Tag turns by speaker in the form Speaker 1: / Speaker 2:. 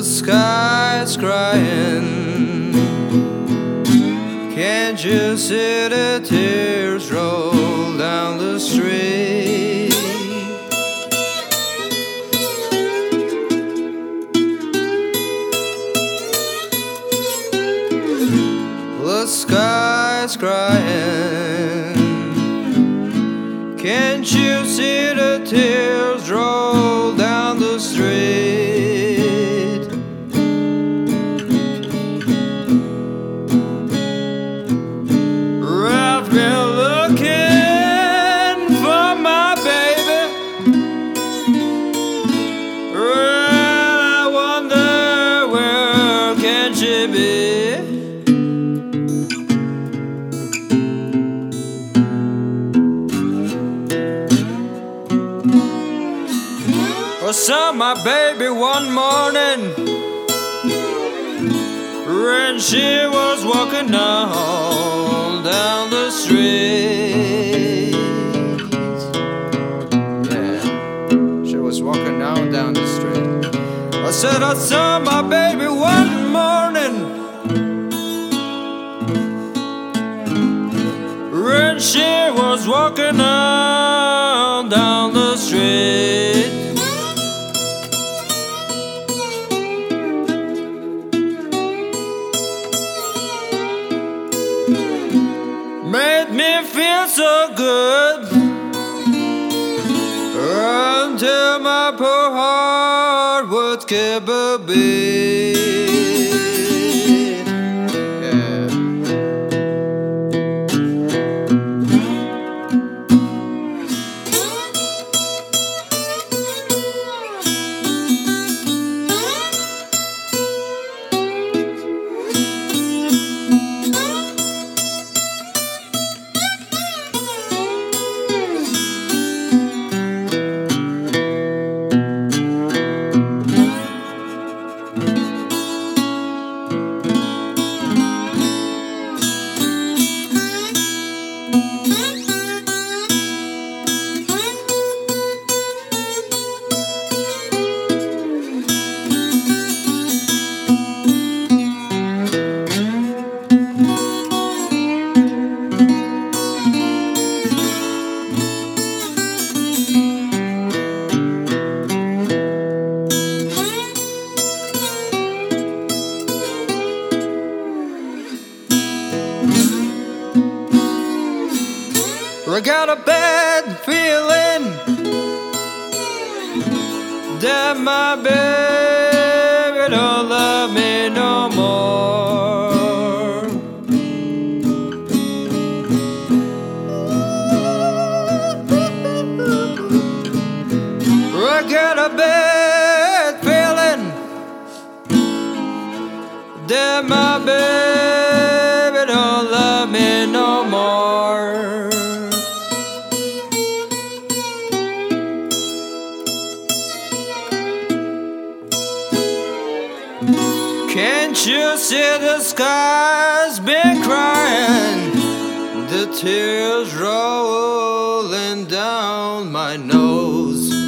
Speaker 1: sky's crying. Can't you see the tears roll down the street? The sky's crying. Can't you see the tears roll down the street? I've been looking for my baby. I wonder where can she be? I saw my baby one morning when she was walking down the street. Yeah, she was walking down the street. I said I saw my baby one morning when she was walking down the street. Made me feel so good until my poor heart would skip a beat. Yeah. I got a bad feeling that my baby don't love me no more. I got a bad feeling that my baby don't love me no more. Can't you see the sky's been crying? The tears rolling down my nose.